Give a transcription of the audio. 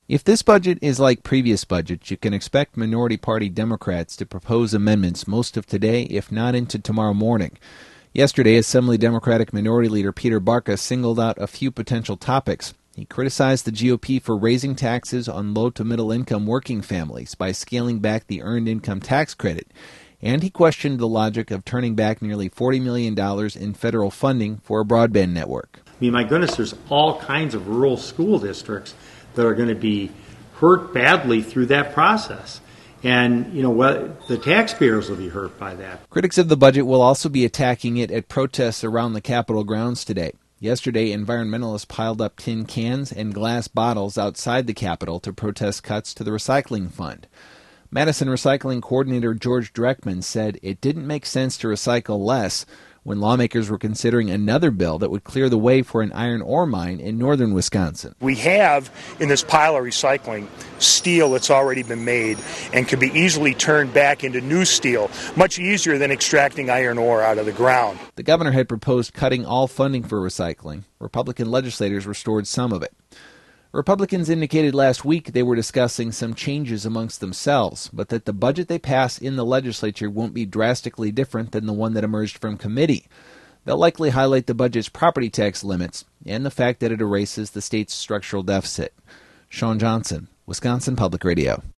If this budget is like previous budgets, you can expect minority party Democrats to propose amendments most of today, if not into tomorrow morning. Yesterday, Assembly Democratic Minority Leader Peter Barca singled out a few potential topics. He criticized the GOP for raising taxes on low to middle income working families by scaling back the earned income tax credit. And he questioned the logic of turning back nearly $40 million in federal funding for a broadband network. I mean, my goodness, there's all kinds of rural school districts that are going to be hurt badly through that process. And, the taxpayers will be hurt by that. Critics of the budget will also be attacking it at protests around the Capitol grounds today. Yesterday, environmentalists piled up tin cans and glass bottles outside the Capitol to protest cuts to the recycling fund. Madison Recycling Coordinator George Dreckman said it didn't make sense to recycle less when lawmakers were considering another bill that would clear the way for an iron ore mine in northern Wisconsin. We have in this pile of recycling steel that's already been made and can be easily turned back into new steel, much easier than extracting iron ore out of the ground. The governor had proposed cutting all funding for recycling. Republican legislators restored some of it. Republicans indicated last week they were discussing some changes amongst themselves, but that the budget they pass in the legislature won't be drastically different than the one that emerged from committee. They'll likely highlight the budget's property tax limits and the fact that it erases the state's structural deficit. Sean Johnson, Wisconsin Public Radio.